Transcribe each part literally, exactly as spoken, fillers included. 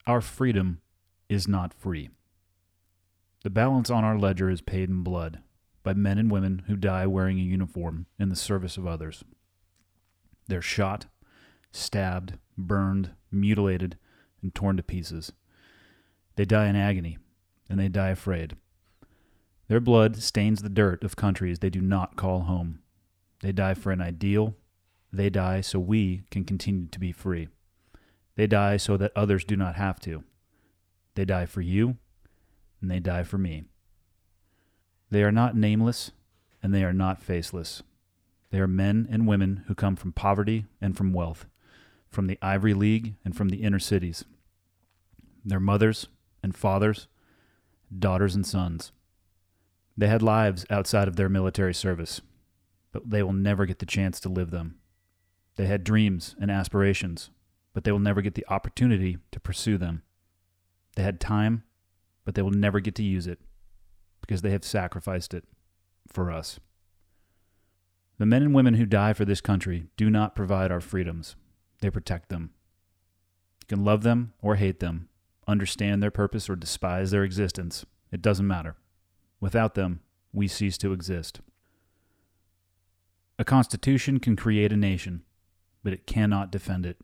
Our freedom is not free. The balance on our ledger is paid in blood by men and women who die wearing a uniform in the service of others. They're shot, stabbed, burned, mutilated, and torn to pieces. They die in agony, and they die afraid. Their blood stains the dirt of countries they do not call home. They die for an ideal. They die so we can continue to be free. They die so that others do not have to. They die for you, and they die for me. They are not nameless, and they are not faceless. They are men and women who come from poverty and from wealth, from the Ivory League and from the inner cities. Their mothers and fathers, daughters and sons. They had lives outside of their military service, but they will never get the chance to live them. They had dreams and aspirations, but they will never get the opportunity to pursue them. They had time, but they will never get to use it because they have sacrificed it for us. The men and women who die for this country do not provide our freedoms. They protect them. You can love them or hate them, understand their purpose or despise their existence. It doesn't matter. Without them, we cease to exist. A constitution can create a nation, but it cannot defend it.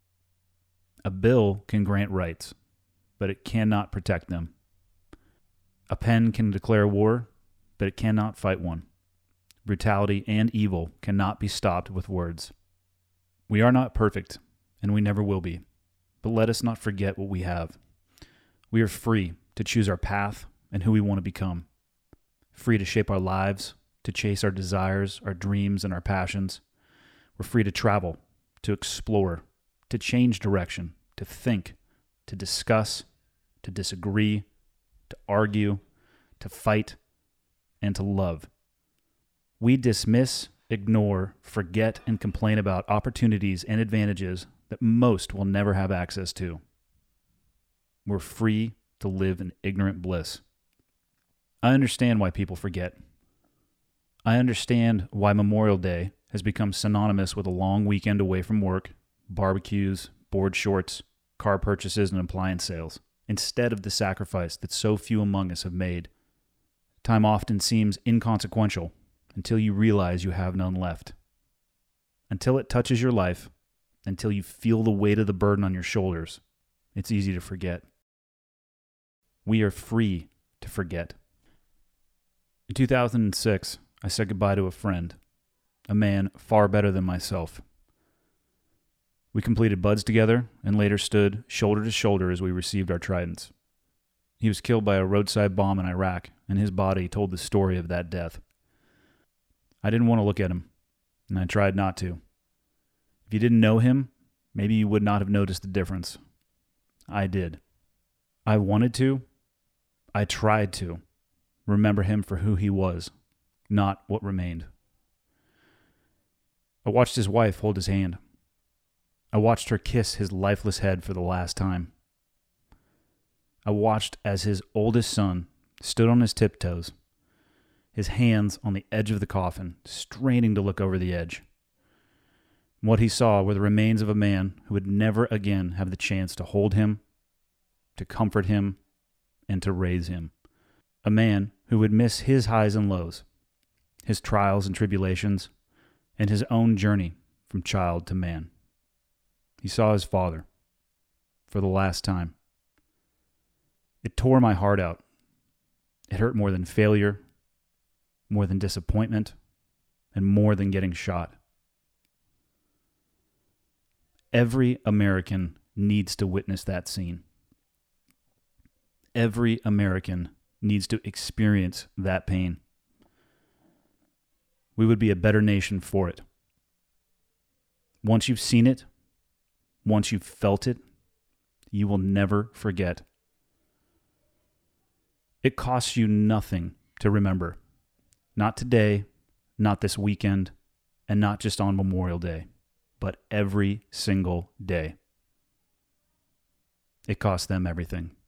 A bill can grant rights, but it cannot protect them. A pen can declare war, but it cannot fight one. Brutality and evil cannot be stopped with words. We are not perfect, and we never will be, but let us not forget what we have. We are free to choose our path and who we want to become. Free to shape our lives, to chase our desires, our dreams, and our passions. We're free to travel, to explore, to change direction, to think, to discuss, to disagree, to argue, to fight, and to love. We dismiss, ignore, forget, and complain about opportunities and advantages that most will never have access to. We're free to live in ignorant bliss. I understand why people forget. I understand why Memorial Day has become synonymous with a long weekend away from work, barbecues, board shorts, car purchases, and appliance sales, instead of the sacrifice that so few among us have made. Time often seems inconsequential until you realize you have none left. Until it touches your life, until you feel the weight of the burden on your shoulders, it's easy to forget. We are free to forget. In two thousand six, I said goodbye to a friend, a man far better than myself. We completed buds together and later stood shoulder to shoulder as we received our tridents. He was killed by a roadside bomb in Iraq, and his body told the story of that death. I didn't want to look at him, and I tried not to. If you didn't know him, maybe you would not have noticed the difference. I did. I wanted to. I tried to remember him for who he was, not what remained. I watched his wife hold his hand. I watched her kiss his lifeless head for the last time. I watched as his oldest son stood on his tiptoes, his hands on the edge of the coffin, straining to look over the edge. What he saw were the remains of a man who would never again have the chance to hold him, to comfort him, and to raise him. A man who would miss his highs and lows, his trials and tribulations, and his own journey from child to man. He saw his father for the last time. It tore my heart out. It hurt more than failure, more than disappointment, and more than getting shot. Every American needs to witness that scene. Every American needs to experience that pain. We would be a better nation for it. Once you've seen it, once you've felt it, you will never forget. It costs you nothing to remember. Not today, not this weekend, and not just on Memorial Day, but every single day. It costs them everything.